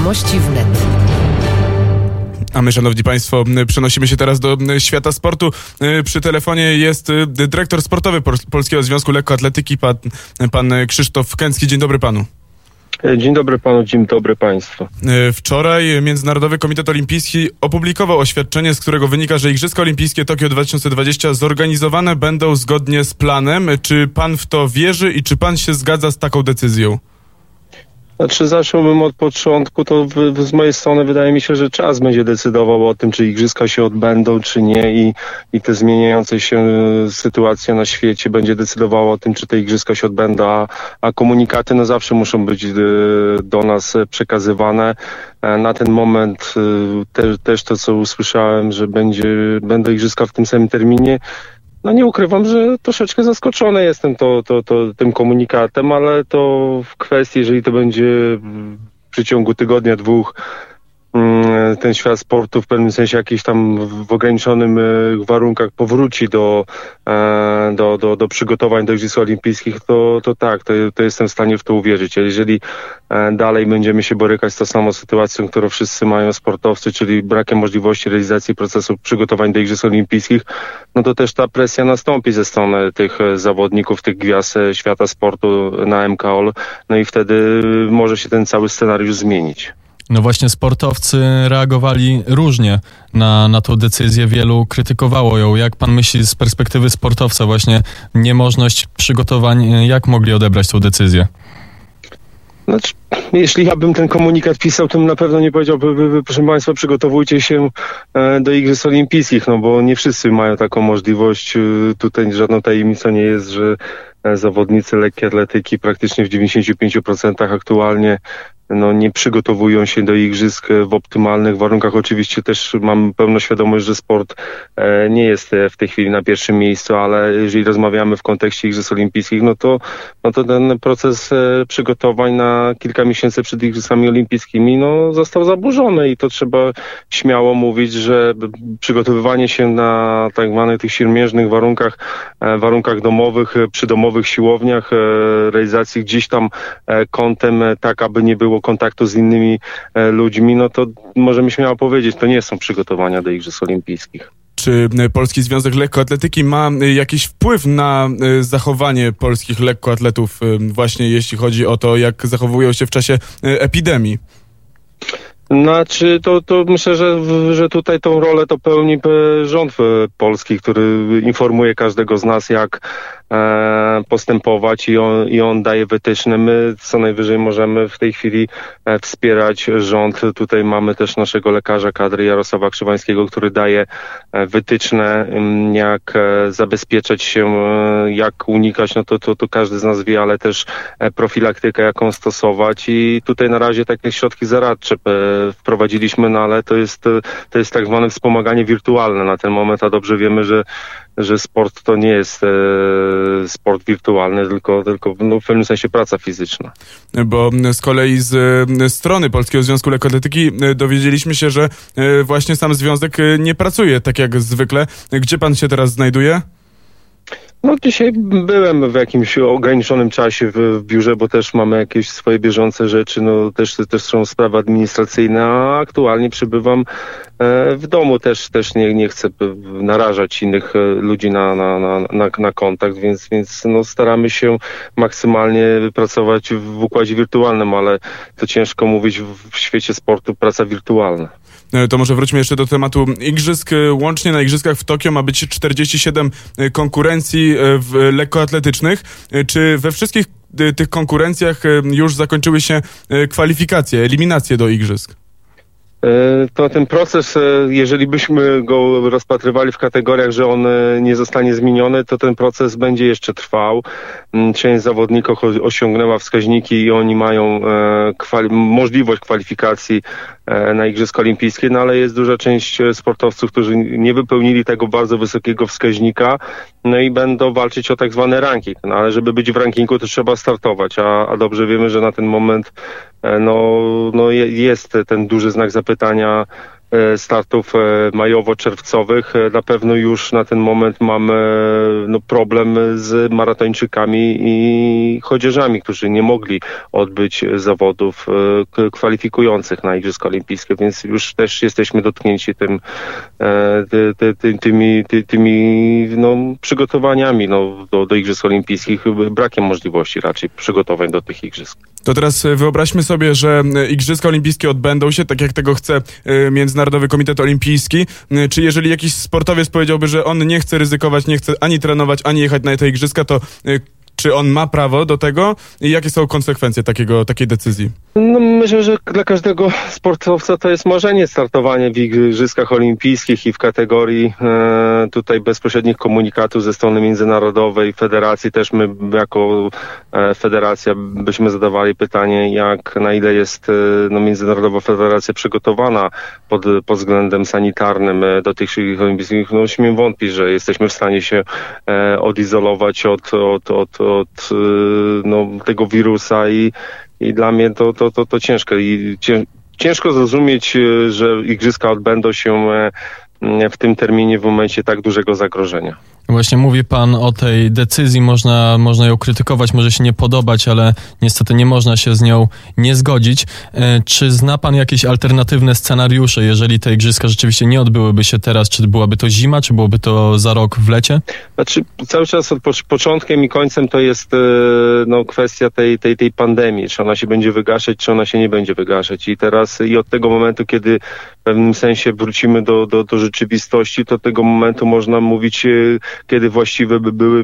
Możliwości wnet. A my, szanowni państwo, przenosimy się teraz do świata sportu. Przy telefonie jest dyrektor sportowy Polskiego Związku Lekkoatletyki, pan Krzysztof Kęcki. Dzień dobry panu. Dzień dobry panu, dzień dobry państwu. Wczoraj Międzynarodowy Komitet Olimpijski opublikował oświadczenie, z którego wynika, że Igrzyska Olimpijskie Tokio 2020 zorganizowane będą zgodnie z planem. Czy pan w to wierzy i czy pan się zgadza z taką decyzją? Znaczy, zacząłbym od początku, to z mojej strony wydaje mi się, że czas będzie decydował o tym, czy igrzyska się odbędą, czy nie, i te zmieniające się sytuacje na świecie będzie decydowało o tym, czy te igrzyska się odbędą, a komunikaty no zawsze muszą być do nas przekazywane. Na ten moment też to, co usłyszałem, że będą igrzyska w tym samym terminie. No nie ukrywam, że troszeczkę zaskoczony jestem tym komunikatem, ale to w kwestii, jeżeli to będzie w przeciągu tygodnia, dwóch, ten świat sportu w pewnym sensie jakiś tam w ograniczonych warunkach powróci do przygotowań do Igrzysk Olimpijskich, to tak, to jestem w stanie w to uwierzyć. A jeżeli dalej będziemy się borykać z tą samą sytuacją, którą wszyscy mają sportowcy, czyli brakiem możliwości realizacji procesu przygotowań do Igrzysk Olimpijskich, no to też ta presja nastąpi ze strony tych zawodników, tych gwiazd świata sportu na MKOL, no i wtedy może się ten cały scenariusz zmienić. No właśnie sportowcy reagowali różnie na tą decyzję, wielu krytykowało ją. Jak pan myśli z perspektywy sportowca właśnie niemożność przygotowań, jak mogli odebrać tą decyzję? Znaczy, jeśli ja bym ten komunikat pisał, to bym na pewno nie powiedział, proszę państwa, przygotowujcie się do Igrzysk Olimpijskich, no bo nie wszyscy mają taką możliwość. Tutaj żadną tajemnicą nie jest, że zawodnicy lekkiej atletyki praktycznie w 95% aktualnie nie przygotowują się do igrzysk w optymalnych warunkach. Oczywiście też mam pełną świadomość, że sport nie jest w tej chwili na pierwszym miejscu, ale jeżeli rozmawiamy w kontekście Igrzysk Olimpijskich, no to ten proces przygotowań na kilka miesięcy przed Igrzyskami Olimpijskimi został zaburzony i to trzeba śmiało mówić, że przygotowywanie się na tak zwanych tych siermiężnych warunkach domowych, przy domowych siłowniach, realizacji gdzieś tam kątem tak, aby nie było kontaktu z innymi ludźmi, no to możemy śmiało powiedzieć, to nie są przygotowania do Igrzysk Olimpijskich. Czy Polski Związek Lekkoatletyki ma jakiś wpływ na zachowanie polskich lekkoatletów, właśnie jeśli chodzi o to, jak zachowują się w czasie epidemii? Znaczy, to myślę, że tutaj tą rolę to pełni rząd polski, który informuje każdego z nas, jak postępować i on daje wytyczne. My co najwyżej możemy w tej chwili wspierać rząd. Tutaj mamy też naszego lekarza kadry Jarosława Krzywańskiego, który daje wytyczne, jak zabezpieczać się, jak unikać, to każdy z nas wie, ale też profilaktykę, jaką stosować i tutaj na razie takie środki zaradcze wprowadziliśmy, ale to jest tak zwane wspomaganie wirtualne na ten moment, a dobrze wiemy, że sport to nie jest sport wirtualny, tylko w pewnym sensie praca fizyczna. Bo z kolei z strony Polskiego Związku Lekkoatletyki dowiedzieliśmy się, że właśnie sam związek nie pracuje tak jak zwykle. Gdzie pan się teraz znajduje? Dzisiaj byłem w jakimś ograniczonym czasie w biurze, bo też mamy jakieś swoje bieżące rzeczy, też są sprawy administracyjne, a aktualnie przebywam w domu. Też nie chcę narażać innych ludzi na kontakt, więc staramy się maksymalnie pracować w układzie wirtualnym, ale to ciężko mówić w świecie sportu praca wirtualna. To może wróćmy jeszcze do tematu igrzysk. Łącznie na igrzyskach w Tokio ma być 47 konkurencji lekkoatletycznych. Czy we wszystkich tych konkurencjach już zakończyły się kwalifikacje, eliminacje do igrzysk? To ten proces, jeżeli byśmy go rozpatrywali w kategoriach, że on nie zostanie zmieniony, to ten proces będzie jeszcze trwał. Część zawodników osiągnęła wskaźniki i oni mają możliwość kwalifikacji na Igrzyska Olimpijskie, ale jest duża część sportowców, którzy nie wypełnili tego bardzo wysokiego wskaźnika, i będą walczyć o tak zwany ranking. Ale żeby być w rankingu, to trzeba startować, a dobrze wiemy, że na ten moment jest ten duży znak zapytania startów majowo-czerwcowych. Na pewno już na ten moment mamy problem z maratończykami i chodzieżami, którzy nie mogli odbyć zawodów kwalifikujących na Igrzyska Olimpijskie, więc już też jesteśmy dotknięci tymi przygotowaniami do Igrzysk Olimpijskich, brakiem możliwości raczej przygotowań do tych igrzysk. To teraz wyobraźmy sobie, że Igrzyska Olimpijskie odbędą się, tak jak tego chce Międzynarodowy Komitet Olimpijski. Czy jeżeli jakiś sportowiec powiedziałby, że on nie chce ryzykować, nie chce ani trenować, ani jechać na te igrzyska, to czy on ma prawo do tego i jakie są konsekwencje takiej decyzji? Myślę, że dla każdego sportowca to jest marzenie startowanie w Igrzyskach Olimpijskich i w kategorii tutaj bezpośrednich komunikatów ze strony międzynarodowej federacji. Też my jako federacja byśmy zadawali pytanie, na ile jest Międzynarodowa Federacja przygotowana pod względem sanitarnym do tych Igrzysk Olimpijskich. Śmiem wątpić, że jesteśmy w stanie się odizolować od tego wirusa i dla mnie to ciężko. Ciężko zrozumieć, że igrzyska odbędą się w tym terminie w momencie tak dużego zagrożenia. Właśnie mówi pan o tej decyzji, można ją krytykować, może się nie podobać, ale niestety nie można się z nią nie zgodzić. Czy zna pan jakieś alternatywne scenariusze, jeżeli te igrzyska rzeczywiście nie odbyłyby się teraz? Czy byłaby to zima, czy byłoby to za rok w lecie? Znaczy, cały czas początkiem i końcem to jest kwestia tej pandemii. Czy ona się będzie wygaszać, czy ona się nie będzie wygaszać. I teraz od tego momentu, kiedy w pewnym sensie wrócimy do rzeczywistości, to tego momentu można mówić, kiedy właściwe by były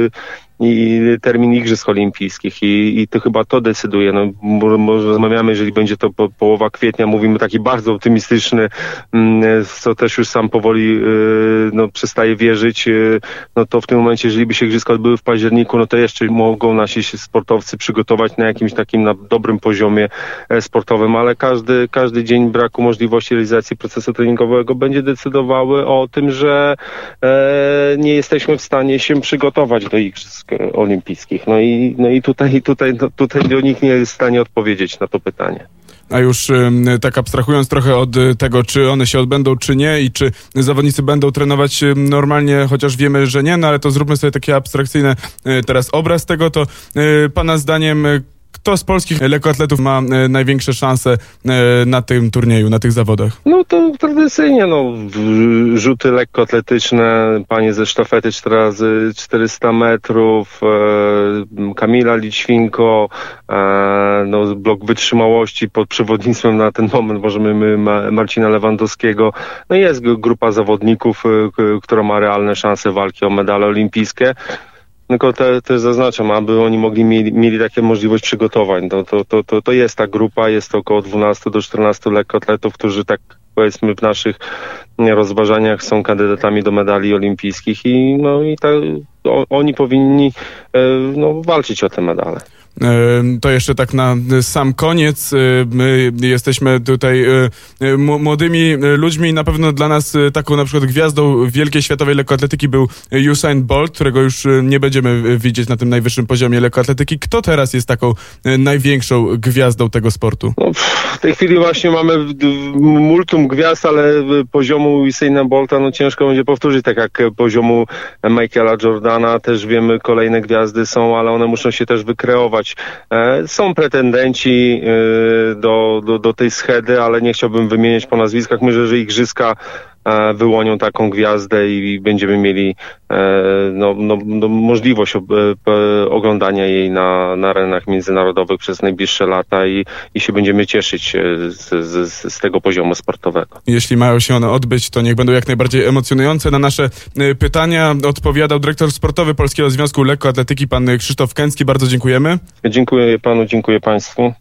i termin Igrzysk Olimpijskich i to chyba to decyduje. Może rozmawiamy, jeżeli będzie to połowa kwietnia, mówimy taki bardzo optymistyczny, co też już sam powoli przestaje wierzyć, to w tym momencie, jeżeli by się Igrzyska odbyły w październiku, to jeszcze mogą nasi sportowcy przygotować na jakimś takim na dobrym poziomie sportowym, ale każdy dzień braku możliwości realizacji procesu treningowego będzie decydowały o tym, że nie jesteśmy w stanie się przygotować do Igrzysk Olimpijskich. I tutaj nikt nie jest w stanie odpowiedzieć na to pytanie. A już tak abstrahując trochę od tego, czy one się odbędą, czy nie i czy zawodnicy będą trenować normalnie, chociaż wiemy, że nie, ale to zróbmy sobie takie abstrakcyjne teraz obraz tego, to pana zdaniem kto z polskich lekkoatletów ma największe szanse na tym turnieju, na tych zawodach? To tradycyjnie, rzuty lekkoatletyczne, panie ze sztafety 4x400 metrów, Kamila Lićwinko, blok wytrzymałości pod przewodnictwem na ten moment możemy Marcina Lewandowskiego. Jest grupa zawodników, która ma realne szanse walki o medale olimpijskie. Tylko też zaznaczam, aby oni mieli takie możliwość przygotowań. To jest ta grupa, jest to około 12 do 14 lekkoatletów, którzy tak powiedzmy w naszych rozważaniach są kandydatami do medali olimpijskich oni powinni walczyć o te medale. To jeszcze tak na sam koniec. My jesteśmy tutaj młodymi ludźmi. Na pewno dla nas taką na przykład gwiazdą wielkiej światowej lekkoatletyki był Usain Bolt, którego już nie będziemy widzieć na tym najwyższym poziomie lekkoatletyki. Kto teraz jest taką największą gwiazdą tego sportu? W tej chwili właśnie mamy multum gwiazd, ale poziomu Usaina Bolta ciężko będzie powtórzyć, tak jak poziomu Michaela Jordana. Też wiemy, kolejne gwiazdy są, ale one muszą się też wykreować. Są pretendenci do tej schedy, ale nie chciałbym wymieniać po nazwiskach. Myślę, że igrzyska wyłonią taką gwiazdę i będziemy mieli możliwość oglądania jej na arenach międzynarodowych przez najbliższe lata i się będziemy cieszyć z tego poziomu sportowego. Jeśli mają się one odbyć, to niech będą jak najbardziej emocjonujące. Na nasze pytania odpowiadał dyrektor sportowy Polskiego Związku Lekkoatletyki, pan Krzysztof Kęcki. Bardzo dziękujemy. Dziękuję panu, dziękuję państwu.